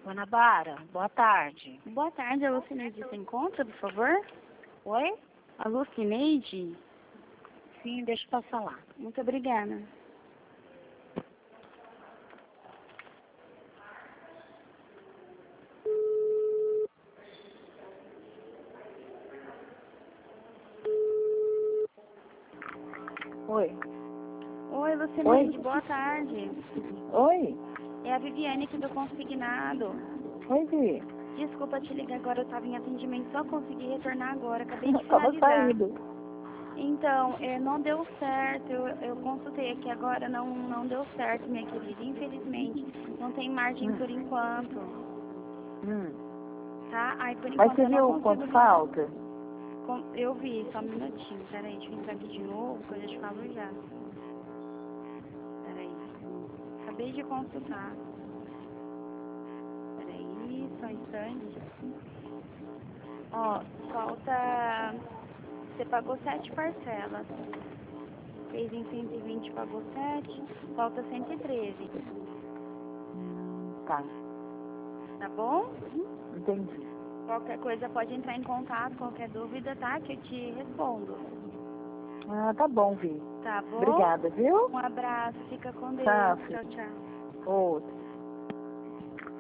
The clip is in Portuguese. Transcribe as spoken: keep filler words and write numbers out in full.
Guanabara, boa tarde. Boa tarde, a Lucineide se encontra, por favor? Oi? A Lucineide? Sim, deixa eu passar lá. Muito obrigada. Oi. Oi, Lucineide, Oi? boa tarde. Oi? É a Viviane aqui do Consignado. Oi, Vi. Desculpa te ligar agora, eu estava em atendimento, só consegui retornar agora, acabei de Tava finalizar. saindo. Então, é, não deu certo, eu, eu consultei aqui agora, não, não deu certo, minha querida, infelizmente. Não tem margem Hum. por enquanto, Hum. tá? Aí, por Mas enquanto, você eu não viu consigo... quanto falta? Com- Eu vi, só um minutinho, peraí, deixa eu entrar aqui de novo, que eu já te falo já. Peraí, acabei de consultar. Peraí, só um instante. Ó, falta... Você pagou sete parcelas. Fez em cento e vinte, pagou sete, falta cento e treze. Hum, tá. Tá bom? Entendi. Qualquer coisa pode entrar em contato, qualquer dúvida, tá? Que eu te respondo. Ah, tá bom, Vi. Tá bom? Obrigada, viu? Um abraço, fica com Deus. Tchau, Tchau, filho. tchau. Outro.